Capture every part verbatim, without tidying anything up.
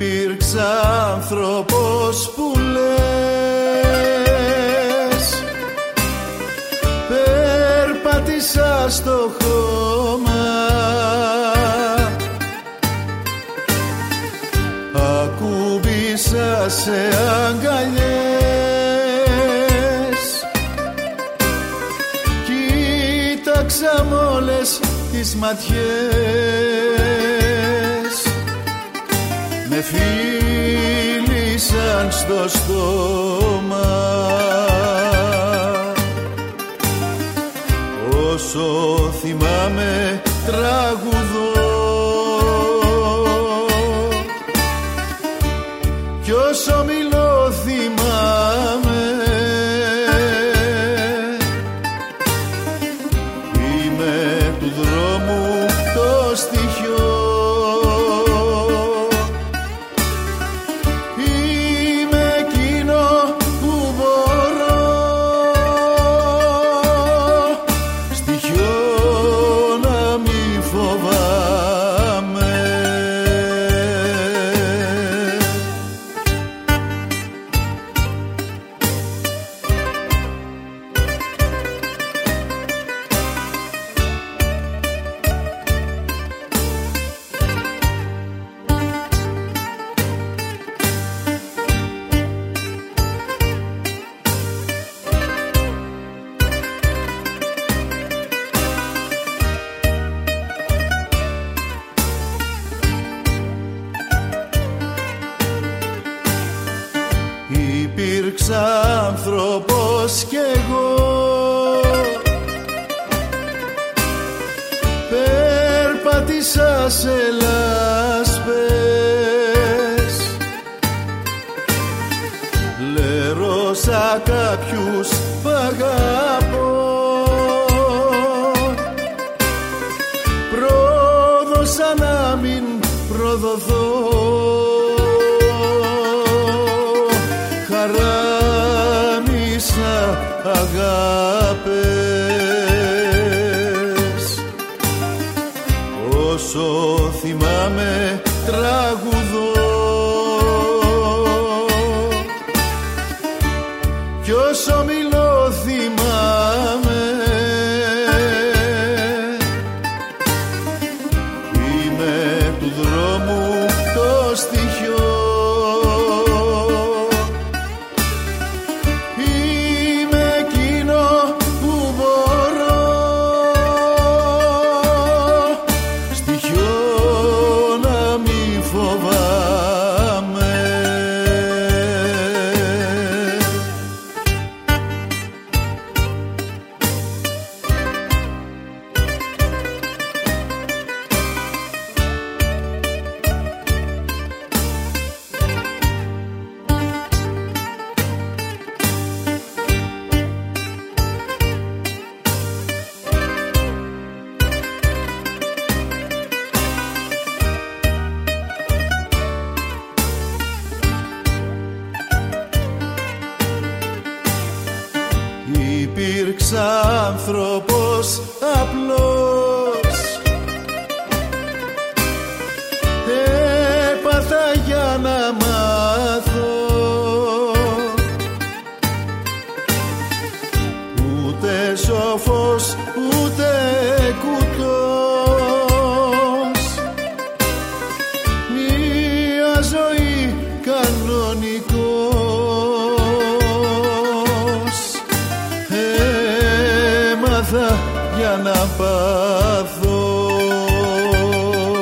Υπήρξα άνθρωπος που λες, περπάτησα στο χώμα, ακούμπησα σε αγκαλιές, κοίταξα μ' όλες τις ματιές, με φίλησαν στο στόμα. Όσο θυμάμαι τραγουδώ κι όσο μιλώ θυμάμαι, είμαι του δρόμου το στοιχείο, υπήρξα άνθρωπος κι εγώ, περπάτησα σε λάσπες, λερώσα κάποιους που αγαπώ, πρόδωσα να μην προδοθώ, χαράμισα αγάπες. Όσο θυμάμαι τραγουδώ κι όσο μιλώ θυμάμαι, είμαι του δρόμου το στοιχείο, υπήρξα άνθρωπος απλός, έπαθα για να μάθω, ούτε σοφός ούτε κουτός, μια ζωή κανονικός, έμαθα για να πάθω.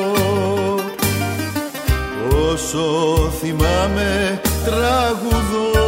Όσο θυμάμαι τραγουδώ